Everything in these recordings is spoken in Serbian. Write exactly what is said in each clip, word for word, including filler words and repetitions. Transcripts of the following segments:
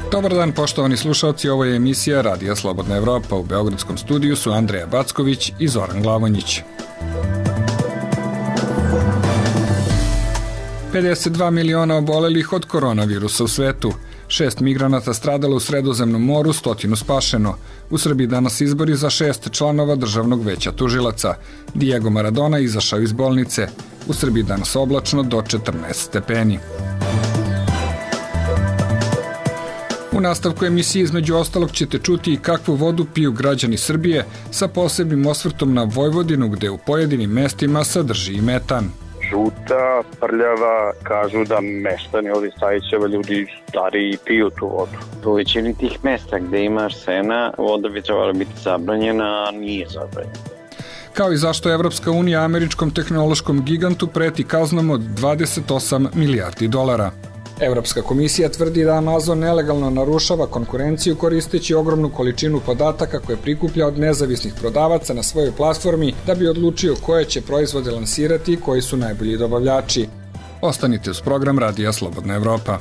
Dobar dan, poštovani slušalci, ovo je emisija Radija Slobodna Evropa. U beogradskom studiju su Andreja Backović i Zoran Glavonjić. pedeset dva miliona obolelih od koronavirusa u svetu. Šest migranata stradalo u Sredozemnom moru, stotinu spašeno. U Srbiji danas izbori za šest članova Državnog veća tužilaca. Diego Maradona izašao iz bolnice. U Srbiji danas oblačno do četrnaest stepeni. U nastavku emisije između ostalog ćete čuti i kakvu vodu piju građani Srbije sa posebnim osvrtom na Vojvodinu gde u pojedinim mestima sadrži i metan. Žuta, prljava, kažu da meštani ovdje Stajićeva ljudi stariji piju tu vodu. U većini tih mesta gde ima arsena, voda bi trebala biti zabranjena, a nije zabranjena. Kao i zašto Evropska unija američkom tehnološkom gigantu preti kaznom od dvadeset osam milijardi dolara. Evropska komisija tvrdi da Amazon nelegalno narušava konkurenciju koristeći ogromnu količinu podataka koje prikuplja od nezavisnih prodavaca na svojoj platformi da bi odlučio koje će proizvode lansirati i koji su najbolji dobavljači. Ostanite uz program Radija Slobodna Evropa.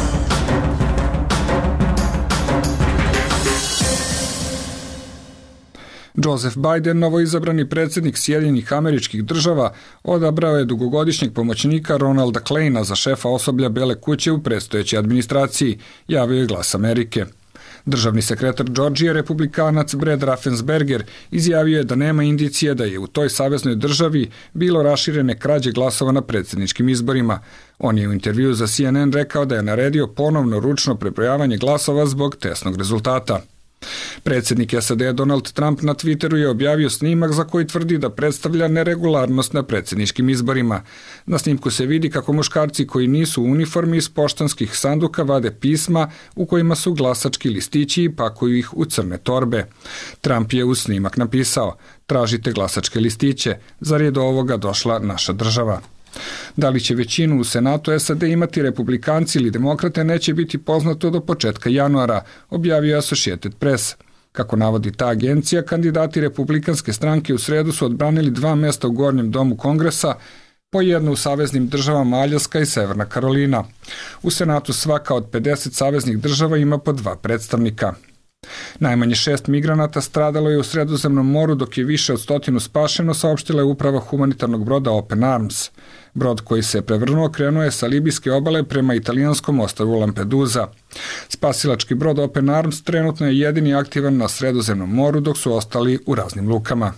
Joseph Biden, novoizabrani predsjednik Sjedinjenih Američkih Država, odabrao je dugogodišnjeg pomoćnika Ronalda Kleina za šefa osoblja Bele kuće u predstojećoj administraciji, javio je Glas Amerike. Državni sekretar Džordžije, republikanac Brad Raffensperger, izjavio je da nema indicije da je u toj saveznoj državi bilo raširene krađe glasova na predsjedničkim izborima. On je u intervju za C N N rekao da je naredio ponovno ručno prebrojavanje glasova zbog tesnog rezultata. Predsjednik S A D Donald Trump na Twitteru je objavio snimak za koji tvrdi da predstavlja neregularnost na predsjedničkim izborima. Na snimku se vidi kako muškarci koji nisu u uniformi iz poštanskih sanduka vade pisma u kojima su glasački listići i pakuju ih u crne torbe. Trump je uz snimak napisao: "Tražite glasačke listiće, zar je do ovoga došla naša država?" Da li će većinu u Senatu S A D imati republikanci ili demokrate neće biti poznato do početka januara, objavio Associated Press. Kako navodi ta agencija, kandidati republikanske stranke u sredu su odbranili dva mesta u Gornjem domu Kongresa, po jedno u saveznim državama Aljaska i Severna Karolina. U Senatu svaka od pedeset saveznih država ima po dva predstavnika. Najmanje šest migranata stradalo je u Sredozemnom moru, dok je više od stotinu spašeno, saopštila je uprava humanitarnog broda Open Arms. Brod koji se prevrnuo krenuo je sa libijske obale prema italijanskom ostrvu Lampedusa. Spasilački brod Open Arms trenutno je jedini aktivan na Sredozemnom moru, dok su ostali u raznim lukama.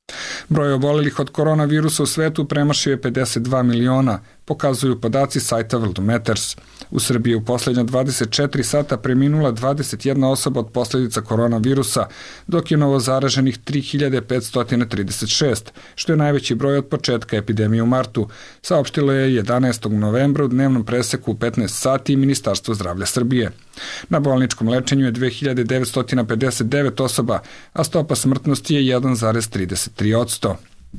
Broj obolelih od koronavirusa u svetu premašio je pedeset dva miliona, pokazuju podaci sajta World Matters. U Srbiji u posljednja dvadeset četiri sata preminula dvadeset jedna osoba od posljedica koronavirusa, dok je novozaraženih tri hiljade petsto trideset šest, što je najveći broj od početka epidemije u martu, saopštilo je jedanaestog novembra u dnevnom preseku u petnaest sati Ministarstvo zdravlja Srbije. Na bolničkom lečenju je dve hiljade devetsto pedeset devet osoba, a stopa smrtnosti je jedan zarez trideset tri posto.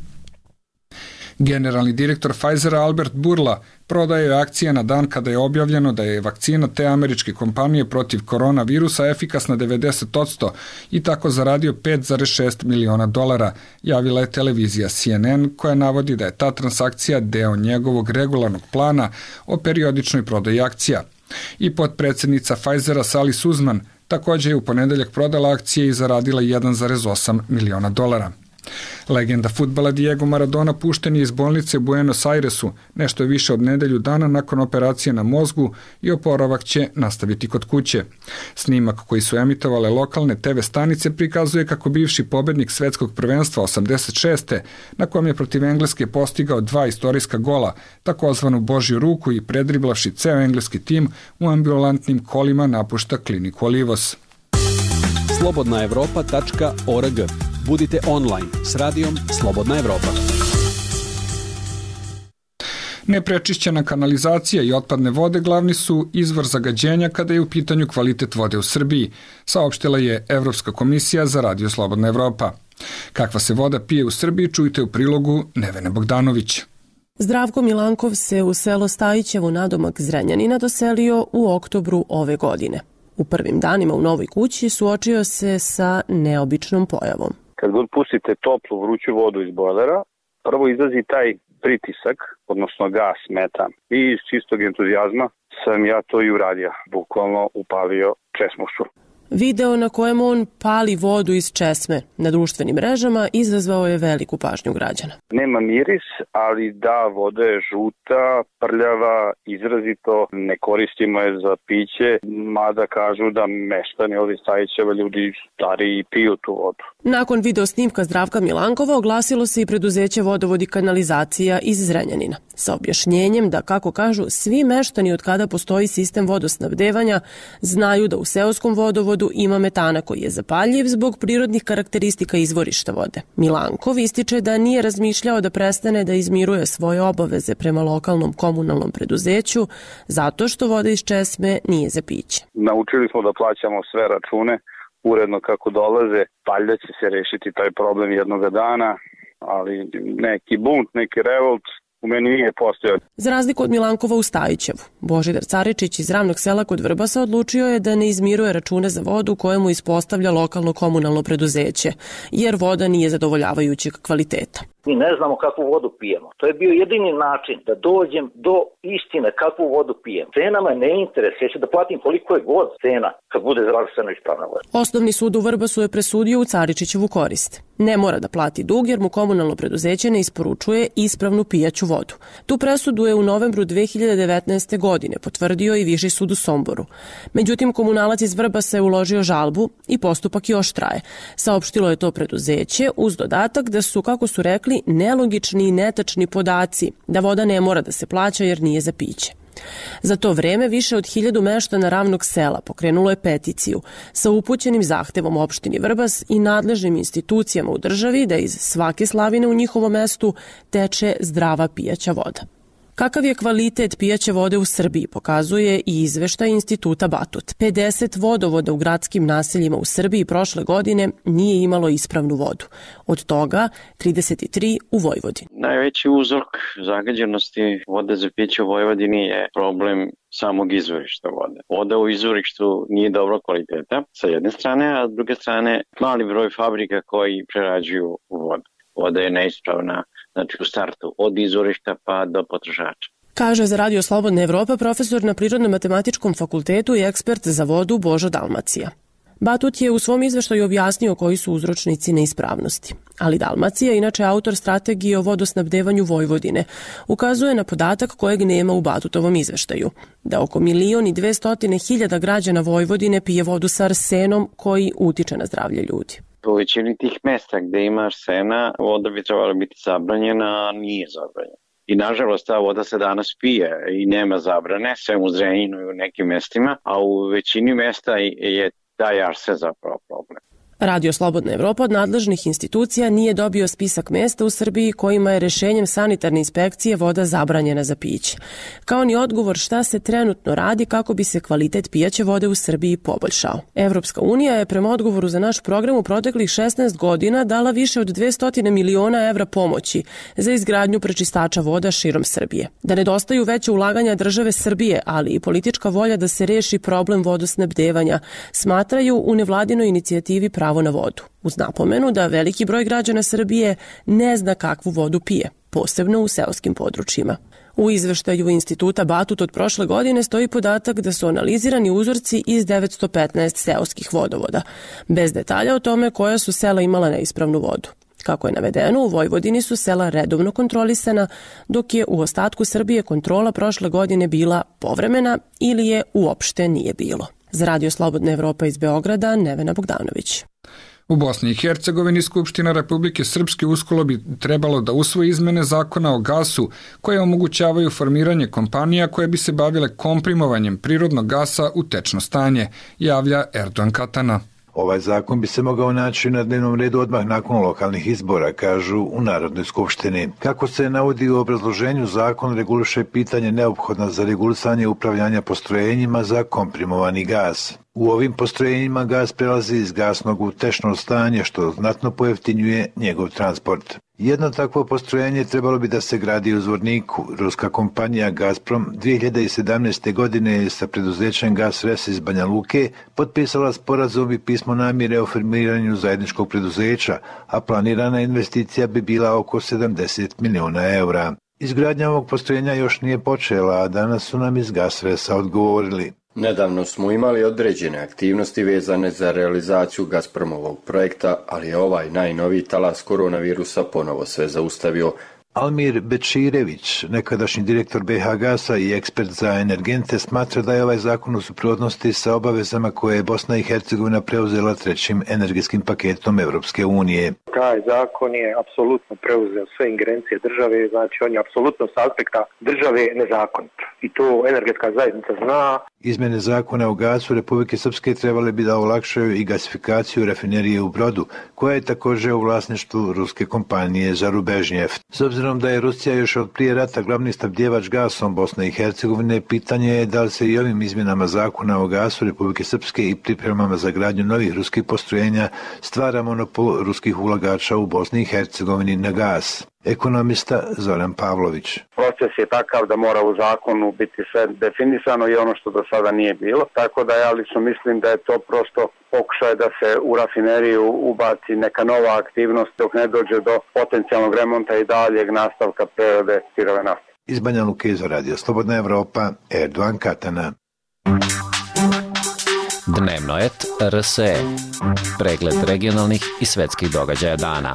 Generalni direktor Pfizera Albert Bourla prodao je akcije na dan kada je objavljeno da je vakcina te američke kompanije protiv koronavirusa efikasna devedeset posto i tako zaradio pet zarez šest miliona dolara, javila je televizija C N N koja navodi da je ta transakcija deo njegovog regularnog plana o periodičnoj prodaji akcija. I potpredsjednica Pfizera Sally Suzman također je u ponedeljak prodala akcije i zaradila jedan zarez osam miliona dolara. Legenda fudbala Diego Maradona pušten je iz bolnice u Buenos Airesu nešto više od nedelju dana nakon operacije na mozgu i oporavak će nastaviti kod kuće. Snimak koji su emitovale lokalne te ve stanice prikazuje kako bivši pobednik svetskog prvenstva osamdeset šeste na kom je protiv Engleske postigao dva istorijska gola, takozvanu Božju ruku i predriblavši ceo engleski tim u ambulantnim kolima napušta kliniku Olivos. slobodna evropa tačka org. Budite online s radijom Slobodna Evropa. Neprečišćena kanalizacija i otpadne vode glavni su izvor zagađenja kada je u pitanju kvalitet vode u Srbiji, saopštila je Evropska komisija za Radio Slobodna Evropa. Kakva se voda pije u Srbiji, čujte u prilogu Nevene Bogdanović. Zdravko Milankov se u selo Stajićevo nadomak Zrenjanina doselio u oktobru ove godine. U prvim danima u novoj kući suočio se sa neobičnom pojavom. Kad god pustite toplu vruću vodu iz bojlera, prvo izlazi taj pritisak, odnosno gas, metan. I iz čistog entuzijazma sam ja to i uradio. Bukvalno upalio česmušu. Video na kojem on pali vodu iz česme na društvenim mrežama izazvao je veliku pažnju građana. Nema miris, ali da, voda je žuta, prljava, izrazito, ne koristimo je za piće, mada kažu da meštani ovdje Stajićeva, ljudi stari piju tu vodu. Nakon video snimka Zdravka Milankova oglasilo se i preduzeće Vodovod i kanalizacija iz Zrenjanina sa objašnjenjem da, kako kažu, svi meštani od kada postoji sistem vodosnabdevanja znaju da u seoskom vodovodu ima metana koji je zapaljiv zbog prirodnih karakteristika izvorišta vode. Milankov ističe da nije razmišljao da prestane da izmiruje svoje obaveze prema lokalnom komunalnom preduzeću zato što voda iz česme nije za piće. Naučili smo da plaćamo sve račune uredno kako dolaze, valjda će se rešiti taj problem jednoga dana, ali neki bunt, neki revolt u meni nije postojao. Za razliku od Milankova u Stajićevu, Božidar Caričić iz Ravnog sela kod Vrbasa odlučio je da ne izmiruje račune za vodu kojemu ispostavlja lokalno komunalno preduzeće, jer voda nije zadovoljavajućeg kvaliteta. Mi ne znamo kakvu vodu pijemo. To je bio jedini način da dođem do istine kakvu vodu pijem. Cena me ne interesuje, ja ću da platim koliko je god cena kad bude zdravstveno ispravna voda. Osnovni sud u Vrbasu je presudio u Caričićevu korist. Ne mora da plati dug jer mu komunalno preduzeće ne isporučuje ispravnu pijaću vodu. Tu presudu je u novembru dve hiljade devetnaeste. godine potvrdio i Viši sud u Somboru. Međutim, komunalac iz Vrbasa je uložio žalbu i postupak još traje. Saopštilo je to preduzeće uz dodatak da su, kako su rekli, nelogični i netačni podaci da voda ne mora da se plaća jer nije za piće. Za to vreme više od hiljadu meštana Ravnog sela pokrenulo je peticiju sa upućenim zahtevom opštini Vrbas i nadležnim institucijama u državi da iz svake slavine u njihovom mestu teče zdrava pijaća voda. Kakav je kvalitet pijaće vode u Srbiji pokazuje i izveštaj Instituta Batut. pedeset vodovoda u gradskim naseljima u Srbiji prošle godine nije imalo ispravnu vodu. Od toga trideset tri u Vojvodini. Najveći uzrok zagađenosti vode za piće u Vojvodini je problem samog izvorišta vode. Voda u izvorištu nije dobro kvaliteta sa jedne strane, a s druge strane mali broj fabrika koji prerađuju vodu. Voda je neispravna, znači u startu od izvorišta pa do potrošača. Kaže za Radio Slobodna Evropa profesor na Prirodno-matematičkom fakultetu i ekspert za vodu Božo Dalmacija. Batut je u svom izveštaju objasnio koji su uzročnici neispravnosti. Ali Dalmacija, inače autor strategije o vodosnabdevanju Vojvodine, ukazuje na podatak kojeg nema u Batutovom izveštaju, da oko milion i dvestotine hiljada građana Vojvodine pije vodu sa arsenom koji utiče na zdravlje ljudi. U većini tih mesta gde ima arsena, voda bi trebala biti zabranjena, a nije zabranjena. I nažalost ta voda se danas pije i nema zabrane, sve u Zrenjaninu i u nekim mestima, a u većini mesta je taj arsen zapravo problem. Radio Slobodna Evropa od nadležnih institucija nije dobio spisak mesta u Srbiji kojima je rešenjem sanitarne inspekcije voda zabranjena za piće, kao ni odgovor šta se trenutno radi kako bi se kvalitet pijaće vode u Srbiji poboljšao. Evropska unija je prema odgovoru za naš program u proteklih šesnaest godina dala više od dvesta miliona evra pomoći za izgradnju prečistača voda širom Srbije. Da nedostaju veće ulaganja države Srbije, ali i politička volja da se reši problem vodosnabdevanja, smatraju u nevladinoj inicijativi Pravo na vodu, uz napomenu da veliki broj građana Srbije ne zna kakvu vodu pije, posebno u seoskim područjima. U izveštaju Instituta Batut od prošle godine stoji podatak da su analizirani uzorci iz devetsto petnaest seoskih vodovoda, bez detalja o tome koja su sela imala neispravnu vodu. Kako je navedeno, u Vojvodini su sela redovno kontrolisana, dok je u ostatku Srbije kontrola prošle godine bila povremena ili je uopšte nije bilo. Za Radio Slobodna Evropa iz Beograda, Nevena Bogdanović. U Bosni i Hercegovini Skupština Republike Srpske uskoro bi trebalo da usvoji izmene zakona o gasu koje omogućavaju formiranje kompanija koje bi se bavile komprimovanjem prirodnog gasa u tečno stanje, javlja Erdogan Katana. Ovaj zakon bi se mogao naći na dnevnom redu odmah nakon lokalnih izbora, kažu u Narodnoj skupštini. Kako se navodi u obrazloženju, zakon reguliše pitanje neophodno za regulisanje upravljanja postrojenjima za komprimovani gas. U ovim postrojenjima gas prelazi iz gasnog u tečno stanje, što znatno pojeftinjuje njegov transport. Jedno takvo postrojenje trebalo bi da se gradi u Zvorniku. Ruska kompanija Gazprom dvije hiljade sedamnaeste. godine je sa preduzećem Gasres iz Banja Luke potpisala sporazum i pismo namjere o formiranju zajedničkog preduzeća, a planirana investicija bi bila oko sedamdeset miliona eura. Izgradnja ovog postrojenja još nije počela, a danas su nam iz Gasresa odgovorili. Nedavno smo imali određene aktivnosti vezane za realizaciju Gazpromovog projekta, ali je ovaj najnoviji talas koronavirusa ponovo sve zaustavio. Almir Bečirević, nekadašnji direktor B H Gasa i ekspert za energente, smatra da je ovaj zakon u suprotnosti sa obavezama koje je Bosna i Hercegovina preuzela trećim energetskim paketom Evropske unije. Taj zakon je apsolutno preuzeo sve ingerencije države, znači on je apsolutno s aspekta države nezakonit. I to energetska zajednica zna. Izmjene zakona o gasu Republike Srpske trebale bi da olakšaju i gasifikaciju rafinerije u Brodu, koja je također u vlasništvu ruske kompanije Zarubežnjef. S obzirom da je Rusija još od prije rata glavni snabdjevač gasom Bosne i Hercegovine, pitanje je da li se i ovim izmjenama zakona o gasu Republike Srpske i pripremama za gradnju novih ruskih postrojenja stvara monopol ruskih ulagača u Bosni i Hercegovini na gas. Ekonomista Zoran Pavlović. Proces je takav da mora u zakonu biti sve definisano i ono što do sada nije bilo. Tako da ja lično mislim da je to prosto pokušaj da se u rafineriju ubaci neka nova aktivnost dok ne dođe do potencijalnog remonta i daljeg nastavka prerade sirove nafte. Iz Banja Luke za Radio Slobodna Evropa, Erdogan Katana. Dnevno et R S E. Pregled regionalnih i svetskih događaja dana.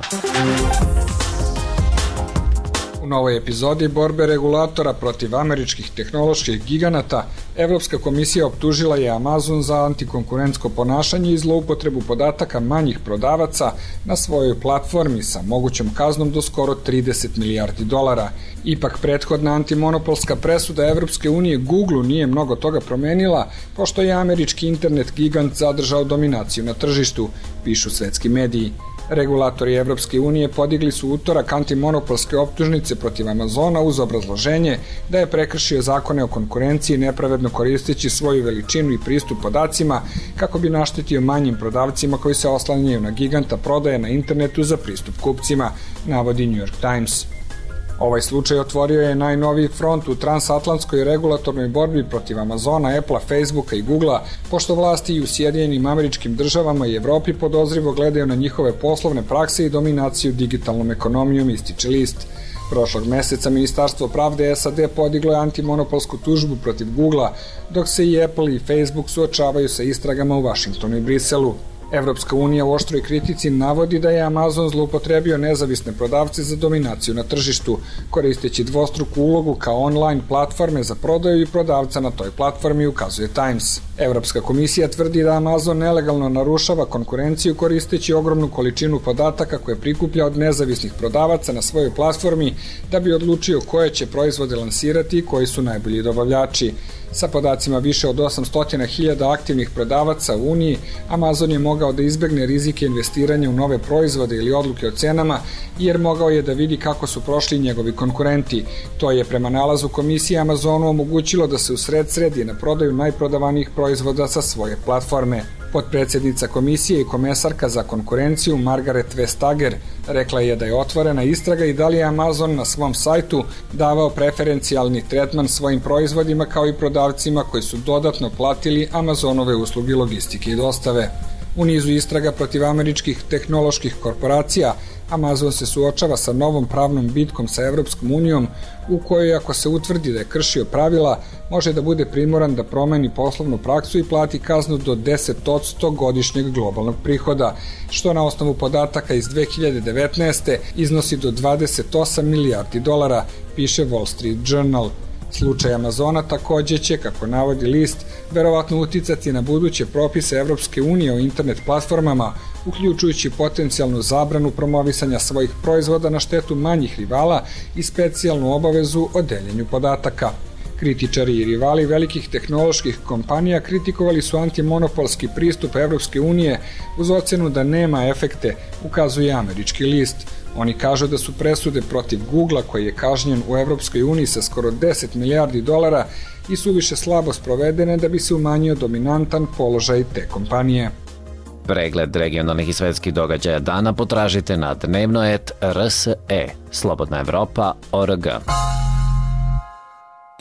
U novoj epizodi borbe regulatora protiv američkih tehnoloških giganata, Evropska komisija optužila je Amazon za antikonkurentsko ponašanje i zloupotrebu podataka manjih prodavaca na svojoj platformi sa mogućom kaznom do skoro trideset milijardi dolara. Ipak prethodna antimonopolska presuda Evropske unije Google nije mnogo toga promenila, pošto je američki internet gigant zadržao dominaciju na tržištu, pišu svetski mediji. Regulatori Evropske unije podigli su utorak antimonopolske optužnice protiv Amazona uz obrazloženje da je prekršio zakone o konkurenciji nepravedno koristeći svoju veličinu i pristup podacima kako bi naštetio manjim prodavcima koji se oslanjaju na giganta prodaje na internetu za pristup kupcima, navodi New York Times. Ovaj slučaj otvorio je najnoviji front u transatlantskoj regulatornoj borbi protiv Amazona, Applea, Facebooka i Googlea, pošto vlasti i u Sjedinjenim Američkim Državama i Evropi podozrivo gledaju na njihove poslovne prakse i dominaciju digitalnom ekonomijom, ističe list. Prošlog meseca Ministarstvo pravde S A D podiglo je antimonopolsku tužbu protiv Googlea, dok se i Apple i Facebook suočavaju sa istragama u Vašingtonu i Briselu. Evropska unija u oštroj kritici navodi da je Amazon zloupotrebio nezavisne prodavce za dominaciju na tržištu, koristeći dvostruku ulogu kao online platforme za prodaju i prodavca na toj platformi, ukazuje Times. Evropska komisija tvrdi da Amazon nelegalno narušava konkurenciju koristeći ogromnu količinu podataka koje prikuplja od nezavisnih prodavaca na svojoj platformi da bi odlučio koje će proizvode lansirati i koji su najbolji dobavljači. Sa podacima više od osamsto hiljada aktivnih prodavaca u Uniji, Amazon je mogao da izbegne rizike investiranja u nove proizvode ili odluke o cenama, jer mogao je da vidi kako su prošli njegovi konkurenti. To je prema nalazu komisije Amazonu omogućilo da se usred sredi na prodaju najprodavanijih proizvoda sa svoje platforme. Potpredsjednica komisije i komesarka za konkurenciju Margaret Vestager rekla je da je otvorena istraga i da li je Amazon na svom sajtu davao preferencijalni tretman svojim proizvodima kao i prodavcima koji su dodatno platili Amazonove usluge logistike i dostave. U nizu istraga protiv američkih tehnoloških korporacija, Amazon se suočava sa novom pravnom bitkom sa Evropskom unijom, u kojoj ako se utvrdi da je kršio pravila, može da bude primoran da promeni poslovnu praksu i plati kaznu do deset posto godišnjeg globalnog prihoda, što na osnovu podataka iz dve hiljade devetnaeste. iznosi do dvadeset osam milijardi dolara, piše Wall Street Journal. Slučaj Amazona također će, kako navodi list, verovatno uticati na buduće propise Evropske unije o internet platformama, uključujući potencijalnu zabranu promovisanja svojih proizvoda na štetu manjih rivala i specijalnu obavezu o deljenju podataka. Kritičari i rivali velikih tehnoloških kompanija kritikovali su antimonopolski pristup Evropske unije uz ocenu da nema efekte, ukazuje američki list. Oni kažu da su presude protiv Googlea, koji je kažnjen u Evropskoj uniji sa skoro deset milijardi dolara, i suviše slabo sprovedene da bi se umanjio dominantan položaj te kompanije. Pregled regionalnih i svetskih događaja dana potražite na dnevno et R S E, Slobodna Evropa, O R G.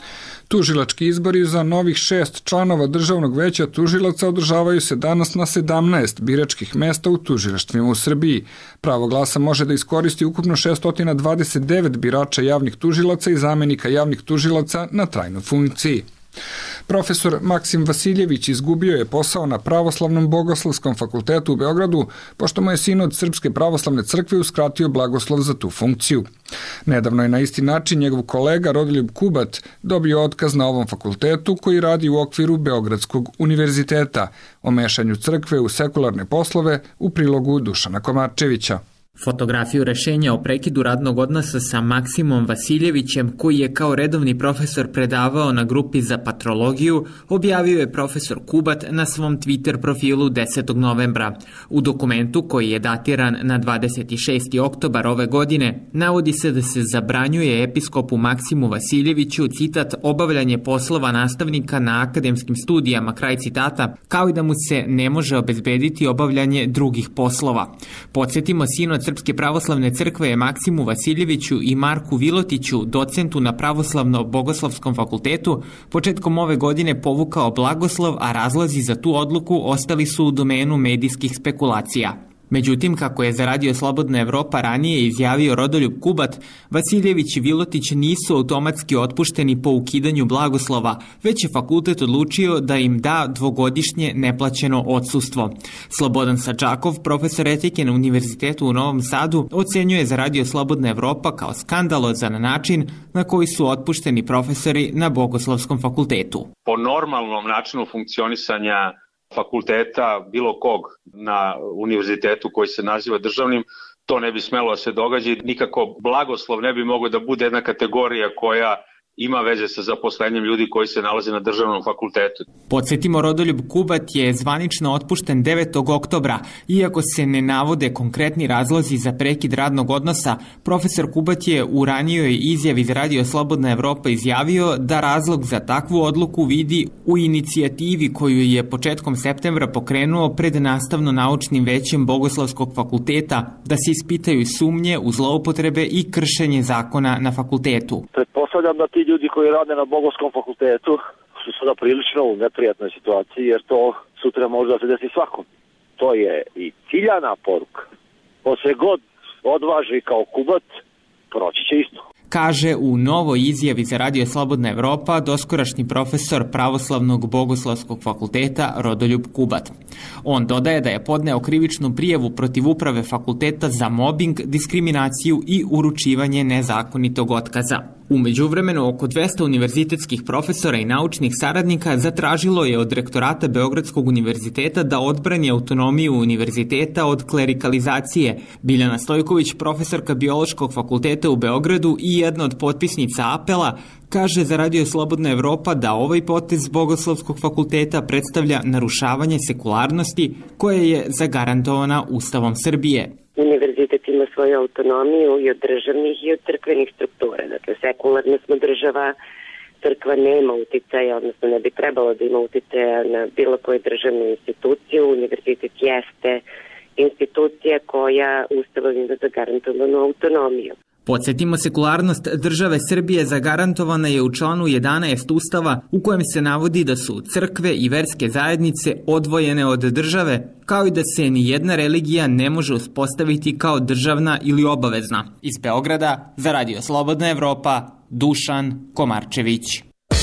Tužilački izbori za novih šest članova Državnog veća tužilaca održavaju se danas na sedamnaest biračkih mesta u tužilaštvima u Srbiji. Pravo glasa može da iskoristi ukupno šesto dvadeset devet birača javnih tužilaca i zamenika javnih tužilaca na trajnoj funkciji. Profesor Maksim Vasiljević izgubio je posao na Pravoslavnom bogoslovskom fakultetu u Beogradu, pošto mu je sinod Srpske pravoslavne crkve uskratio blagoslov za tu funkciju. Nedavno je na isti način njegov kolega Rodoljub Kubat dobio otkaz na ovom fakultetu koji radi u okviru Beogradskog univerziteta o mešanju crkve u sekularne poslove u prilogu Dušana Komarčevića. Fotografiju rešenja o prekidu radnog odnosa sa Maksimom Vasiljevićem, koji je kao redovni profesor predavao na grupi za patrologiju, objavio je profesor Kubat na svom Twitter profilu desetog novembra. U dokumentu, koji je datiran na dvadeset šesti oktobar ove godine, navodi se da se zabranjuje episkopu Maksimu Vasiljeviću, citat, obavljanje poslova nastavnika na akademskim studijama, kraj citata, kao i da mu se ne može obezbediti obavljanje drugih poslova. Podsjetimo, sinod Srpske pravoslavne crkve je Maksimu Vasiljeviću i Marku Vilotiću, docentu na Pravoslavno-bogoslovskom fakultetu, početkom ove godine povukao blagoslov, a razlozi za tu odluku ostali su u domenu medijskih spekulacija. Međutim, kako je za Radio Slobodna Evropa ranije izjavio Rodoljub Kubat, Vasiljević i Vilotić nisu automatski otpušteni po ukidanju blagoslova, već je fakultet odlučio da im da dvogodišnje neplaćeno odsustvo. Slobodan Sačakov, profesor etike na Univerzitetu u Novom Sadu, ocenjuje za Radio Slobodna Evropa kao skandalozan način na koji su otpušteni profesori na Bogoslovskom fakultetu. Po normalnom načinu funkcionisanja fakulteta, bilo kog na univerzitetu koji se naziva državnim, to ne bi smelo da se događa i nikako blagoslov ne bi mogao da bude jedna kategorija koja ima veze sa zaposlenjem ljudi koji se nalaze na državnom fakultetu. Podsjetimo, Rodoljub Kubat je zvanično otpušten devetog oktobra. Iako se ne navode konkretni razlozi za prekid radnog odnosa, profesor Kubat je u ranijoj izjavi za Radio Slobodna Evropa izjavio da razlog za takvu odluku vidi u inicijativi koju je početkom septembra pokrenuo pred nastavno-naučnim većem Bogoslovskog fakulteta da se ispitaju sumnje u zloupotrebe i kršenje zakona na fakultetu. Pretpostavljam da ti ljudi koji rade na Bogoslovskom fakultetu su sada prilično u neprijatnoj situaciji, jer to sutra može da se desi svakom. To je i ciljana poruka. Ko se god odvaži kao Kubat, proći će isto. Kaže u novoj izjavi za Radio Slobodna Evropa doskorašnji profesor Pravoslavnog bogoslovskog fakulteta Rodoljub Kubat. On dodaje da je podneo krivičnu prijavu protiv uprave fakulteta za mobing, diskriminaciju i uručivanje nezakonitog otkaza. U međuvremenu, oko dvesta univerzitetskih profesora i naučnih saradnika zatražilo je od rektorata Beogradskog univerziteta da odbrani autonomiju univerziteta od klerikalizacije. Biljana Stojković, profesorka Biološkog fakulteta u Beogradu i jedna od potpisnica apela, kaže za Radio Slobodna Evropa da ovaj potez Bogoslovskog fakulteta predstavlja narušavanje sekularnosti koja je zagarantovana Ustavom Srbije. Univerzitet ima svoju autonomiju i od državnih i od crkvenih struktura. Dakle, sekularna smo država, crkva nema uticaja, odnosno ne bi trebalo da ima uticaja na bilo koju državnu instituciju. Univerzitet jeste institucija koja Ustavom ima zagarantovanu autonomiju. Podsjetimo, sekularnost države Srbije zagarantovana je u članu jedanaest Ustava u kojem se navodi da su crkve i verske zajednice odvojene od države, kao i da se ni jedna religija ne može uspostaviti kao državna ili obavezna. Iz Beograda za Radio Slobodna Evropa, Dušan Komarčević.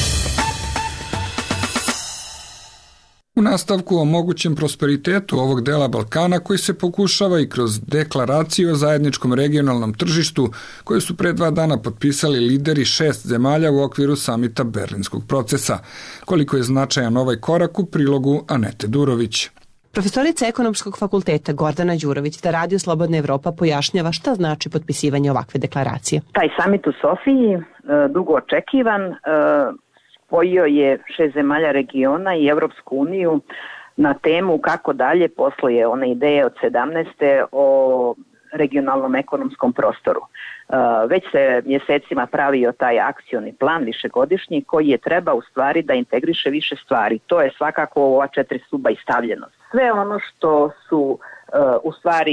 U nastavku o mogućem prosperitetu ovog dela Balkana koji se pokušava i kroz deklaraciju o zajedničkom regionalnom tržištu koju su pre dva dana potpisali lideri šest zemalja u okviru samita Berlinskog procesa. Koliko je značajan ovaj korak u prilogu Anete Durović. Profesorica Ekonomskog fakulteta Gordana Đurović za Radio Slobodna Evropa pojašnjava šta znači potpisivanje ovakve deklaracije. Taj samit u Sofiji, dugo očekivan, spojio je šest zemalja regiona i Evropsku uniju na temu kako dalje posle one ideje od sedamnaeste o regionalnom ekonomskom prostoru. Već se mjesecima pravio taj akcioni plan višegodišnji koji je treba u stvari da integriše više stvari. To je svakako ova četiri stuba i stavljenost. Sve ono što su u stvari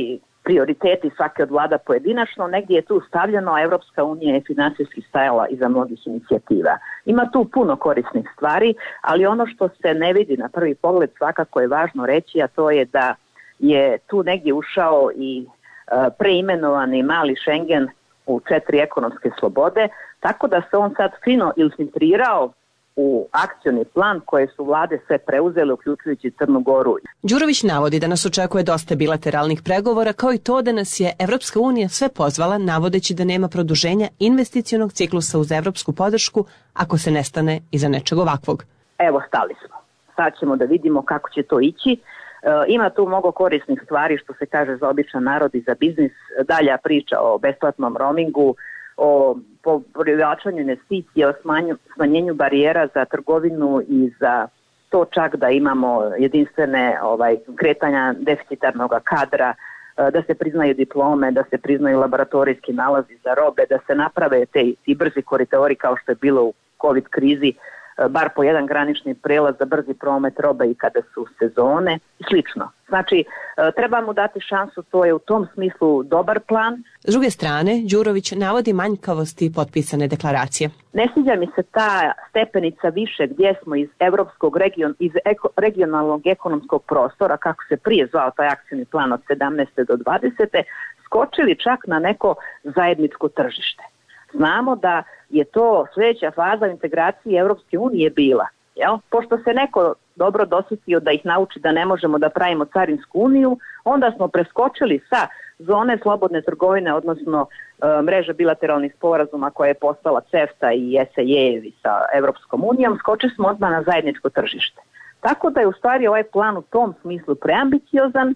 prioriteti svake od vlada pojedinačno, negdje je tu stavljeno, a Evropska unija je finansijski stajala iza mnogih inicijativa. Ima tu puno korisnih stvari, ali ono što se ne vidi na prvi pogled svakako je važno reći, a to je da je tu negdje ušao i e, preimenovani mali Schengen u četiri ekonomske slobode, tako da se on sad fino infiltrirao u akcioni plan koje su vlade sve preuzele, uključujući Crnu Goru. Đurović navodi da nas očekuje dosta bilateralnih pregovora, kao i to da nas je Evropska unija sve pozvala, navodeći da nema produženja investicionog ciklusa uz evropsku podršku ako se ne stane iza nečeg ovakvog. Evo, stali smo. Sad ćemo da vidimo kako će to ići. E, ima tu mnogo korisnih stvari, što se kaže, za običan narod i za biznis. Dalja priča o besplatnom roamingu, o privlačenju investicija, o smanju, smanjenju barijera za trgovinu i za to čak da imamo jedinstvene ovaj, kretanja deficitarnog kadra, da se priznaju diplome, da se priznaju laboratorijski nalazi za robe, da se naprave te i brzi koridori kao što je bilo u COVID krizi, bar po jedan granični prelaz za brzi promet robe i kada su sezone i slično. Znači, treba mu dati šansu, to je u tom smislu dobar plan. S druge strane, Đurović navodi manjkavosti potpisane deklaracije. Ne sviđa mi se ta stepenica više gdje smo iz evropskog region, iz eko, regionalnog ekonomskog prostora, kako se prije zvao taj akcijni plan od sedamnaeste do dvadesete, skočili čak na neko zajedničko tržište. Znamo da je to sljedeća faza integracije Evropske unije bila. Jel? Pošto se neko dobro dosjetio da ih nauči da ne možemo da pravimo carinsku uniju, onda smo preskočili sa zone slobodne trgovine, odnosno e, mreža bilateralnih sporazuma koja je postala CEFTA i S A E sa Evropskom unijom, skočili smo odmah na zajedničko tržište. Tako da je u stvari ovaj plan u tom smislu preambiciozan,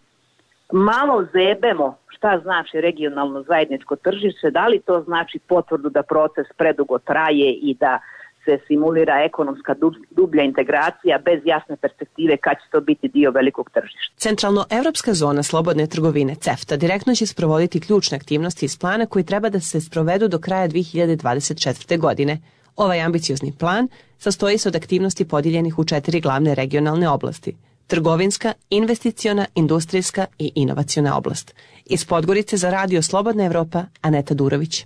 malo zebemo šta znači regionalno zajedničko tržište, da li to znači potvrdu da proces predugo traje i da se simulira ekonomska dublja integracija bez jasne perspektive kad će to biti dio velikog tržišta. Centralno-evropska zona slobodne trgovine CEFTA direktno će sprovoditi ključne aktivnosti iz plana koji treba da se sprovedu do kraja dve hiljade dvadeset četvrte. godine. Ovaj ambiciozni plan sastoji se od aktivnosti podijeljenih u četiri glavne regionalne oblasti: trgovinska, investiciona, industrijska i inovaciona oblast. Iz Podgorice za Radio Slobodna Evropa, Aneta Durović.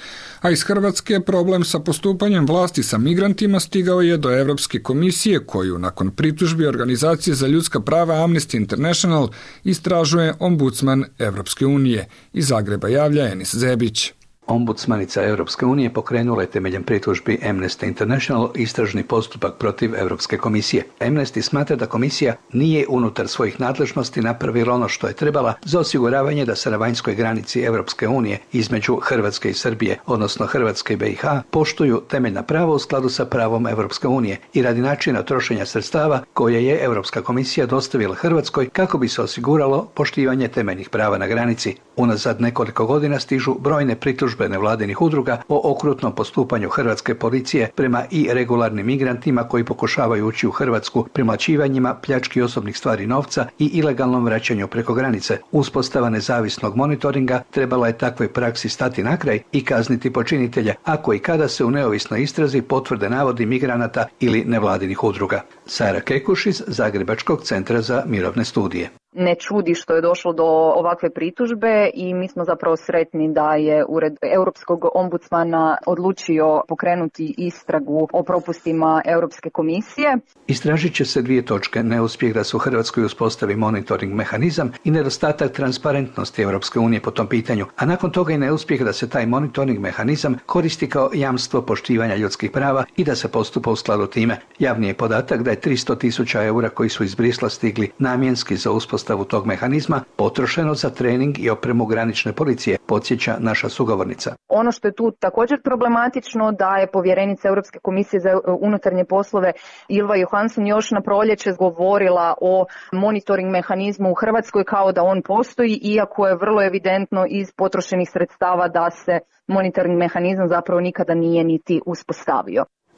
A iz Hrvatske problem sa postupanjem vlasti sa migrantima stigao je do Evropske komisije, koju nakon pritužbi Organizacije za ljudska prava Amnesty International istražuje ombudsman Evropske unije. Iz Zagreba javlja Enis Zebić. Ombudsmanica Europske unije pokrenula je temeljem pritužbi Amnesty International istražni postupak protiv Europske komisije. Amnesty smatra da komisija nije unutar svojih nadležnosti napravila ono što je trebala za osiguravanje da se na vanjskoj granici Europske unije između Hrvatske i Srbije, odnosno Hrvatske i B i H, poštuju temeljna prava u skladu sa pravom Europske unije i radi načina trošenja sredstava koje je Europska komisija dostavila Hrvatskoj kako bi se osiguralo poštivanje temeljnih prava na granici. Unazad nekoliko godina stižu brojne pritužbe nevladinih udruga o okrutnom postupanju hrvatske policije prema irregularnim migrantima koji pokušavaju ući u Hrvatsku, premlaćivanjima, pljački osobnih stvari novca i ilegalnom vraćanju preko granice. Uspostava nezavisnog monitoringa trebala je takvoj praksi stati na kraj i kazniti počinitelje, ako i kada se u neovisnoj istrazi potvrde navodi migranata ili nevladinih udruga. Sara Kekuš iz Zagrebačkog centra za mirovne studije. Ne čudi što je došlo do ovakve pritužbe i mi smo zapravo sretni da je Ured Europskog ombudsmana odlučio pokrenuti istragu o propustima Europske komisije. Istražit će se dvije točke: neuspjeh da se u Hrvatskoj uspostavi monitoring mehanizam i nedostatak transparentnosti Europske unije po tom pitanju, a nakon toga i neuspjeh da se taj monitoring mehanizam koristi kao jamstvo poštivanja ljudskih prava i da se postupa u skladu time. Javni je podatak da je tristo tisuća eura koji su iz Brisla stigli namjenski za uspostavu stavu tog mehanizma potrošeno za trening i opremu granične policije, podsjeća naša sugovornica. Ono što je tu također problematično da je povjerenica Europske komisije za unutarnje poslove Ylva Johansson još na proljeće govorila o monitoring mehanizmu u Hrvatskoj kao da on postoji, iako je vrlo evidentno iz potrošenih sredstava da se monitoring mehanizam zapravo nikada nije niti uspostavio.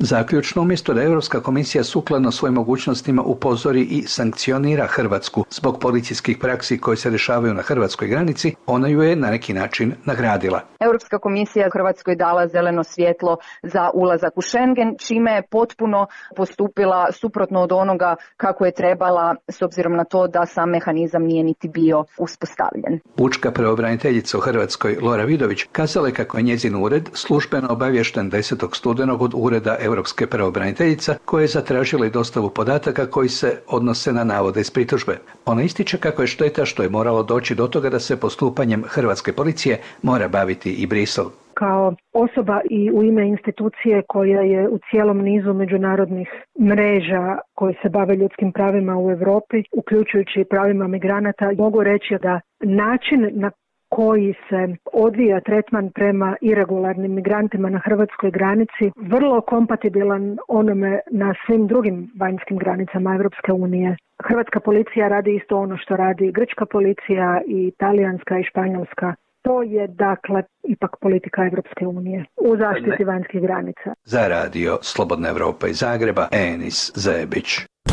Zaključno, umjesto da Europska komisija sukladno svojim mogućnostima upozori i sankcionira Hrvatsku zbog policijskih praksi koje se dešavaju na hrvatskoj granici, ona ju je na neki način nagradila. Europska komisija Hrvatskoj dala zeleno svjetlo za ulazak u Schengen, čime je potpuno postupila suprotno od onoga kako je trebala, s obzirom na to da sam mehanizam nije niti bio uspostavljen. Pučka pravobraniteljica u Hrvatskoj Lora Vidović kazala je kako je njezin ured službeno obaviješten desetog studenog od ureda Europske pravobraniteljica koja je zatražila i dostavu podataka koji se odnose na navode iz pritužbe. Ona ističe kako je šteta što je moralo doći do toga da se postupanjem hrvatske policije mora baviti i Brisel. Kao osoba i u ime institucije koja je u cijelom nizu međunarodnih mreža koje se bave ljudskim pravima u Europi, uključujući i pravima migranata, mogu reći da način na koji se odvija tretman prema iregularnim migrantima na hrvatskoj granici vrlo kompatibilan onome na svim drugim vanjskim granicama Europske unije. Hrvatska policija radi isto ono što radi grčka policija i talijanska i španjolska. To je, dakle, ipak politika Evropske unije u zaštiti vanjskih granica. Za radio Slobodna Evropa iz Zagreba, Enis Zebić.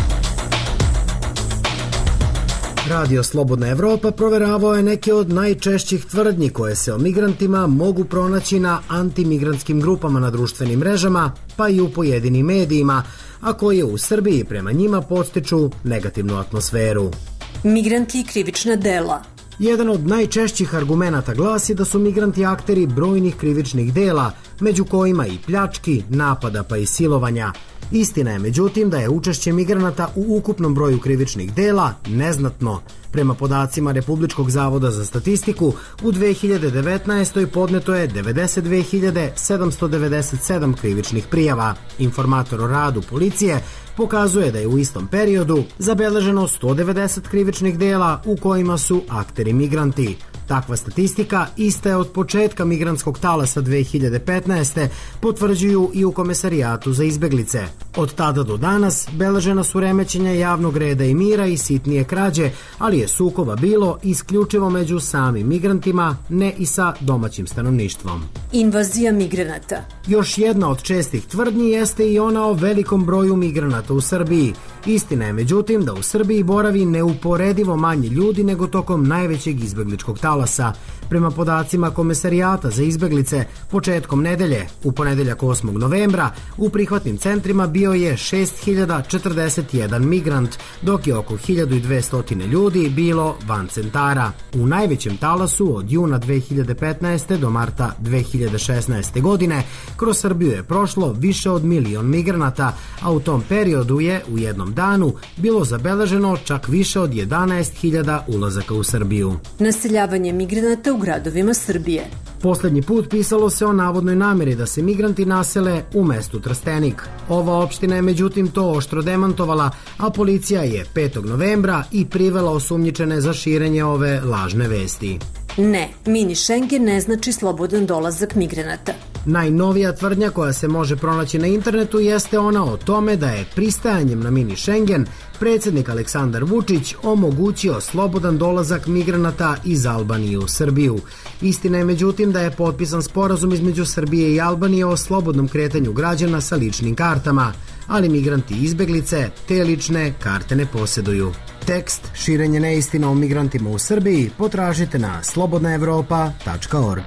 Radio Slobodna Evropa proveravao je neke od najčešćih tvrdnji koje se o migrantima mogu pronaći na antimigrantskim grupama na društvenim mrežama, pa i u pojedinim medijima, a koje u Srbiji prema njima podstiču negativnu atmosferu. Migranti i krivična dela. Jedan od najčešćih argumenata glasi da su migranti akteri brojnih krivičnih dela, među kojima i pljački, napada pa i silovanja. Istina je međutim da je učešće migranata u ukupnom broju krivičnih dela neznatno. Prema podacima Republičkog zavoda za statistiku, u dve hiljade devetnaestoj. podneto je devedeset dve hiljade sedamsto devedeset sedam krivičnih prijava. Informator o radu policije pokazuje da je u istom periodu zabeleženo sto devedeset krivičnih dela u kojima su akteri migranti. Takva statistika ista je od početka migrantskog talasa dve hiljade petnaeste. potvrđuju i u Komesarijatu za izbeglice. Od tada do danas beležena su remećenja javnog reda i mira i sitnije krađe, ali je sukoba bilo isključivo među samim migrantima, ne i sa domaćim stanovništvom. Invazija migranata. Još jedna od čestih tvrdnji jeste i ona o velikom broju migranata u Srbiji. Istina je međutim da u Srbiji boravi neuporedivo manje ljudi nego tokom najvećeg izbegličkog talasa. Prema podacima Komesarijata za izbeglice, početkom nedelje, u ponedeljak osmog novembra, u prihvatnim centrima bio je šest hiljada četrdeset jedan migrant, dok je oko hiljadu dvesta ljudi bilo van centara. U najvećem talasu od juna dve hiljade petnaeste. do marta dve hiljade šesnaeste. godine kroz Srbiju je prošlo više od milion migranata, a u tom periodu je u jednom danu bilo zabeleženo čak više od jedanaest hiljada ulazaka u Srbiju. Naseljavanje migranata u gradovima Srbije. Poslednji put pisalo se o navodnoj nameri da se migranti nasele u mestu Trstenik. Ova opština je međutim to oštro demantovala, a policija je petog novembra i privela osumnjičene za širenje ove lažne vesti. Ne, mini Schengen ne znači slobodan dolazak migranata. Najnovija tvrdnja koja se može pronaći na internetu jeste ona o tome da je pristajanjem na mini Schengen predsjednik Aleksandar Vučić omogućio slobodan dolazak migranata iz Albanije u Srbiju. Istina je međutim da je potpisan sporazum između Srbije i Albanije o slobodnom kretanju građana sa ličnim kartama, ali migranti i izbeglice te lične karte ne posjeduju. Tekst Širenje neistina o migrantima u Srbiji potražite na slobodna evropa tačka org.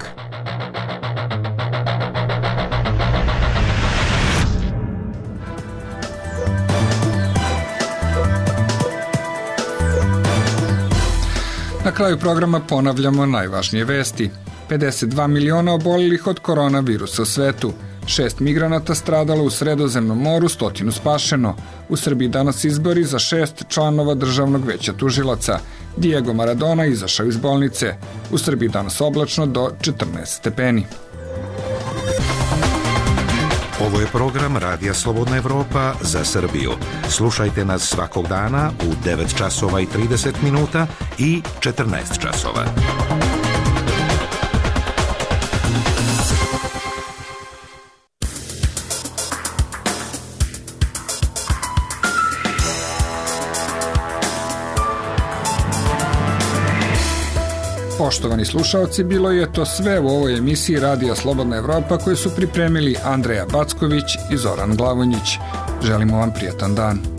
Na kraju programa ponavljamo najvažnije vesti. pedeset dva miliona oboljelih od koronavirusa u svetu. Šest migranata stradalo u Sredozemnom moru, stotinu spašeno. U Srbiji danas izbori za šest članova Državnog veća tužilaca. Diego Maradona izašao iz bolnice. U Srbiji danas oblačno do četrnaest stepeni. Ovo je program Radija Slobodna Evropa za Srbiju. Slušajte nas svakog dana u devet časova i trideset minuta i četrnaest časova. Poštovani slušaoci, bilo je to sve u ovoj emisiji Radija Slobodna Evropa koju su pripremili Andreja Backović i Zoran Glavonjić. Želimo vam prijatan dan.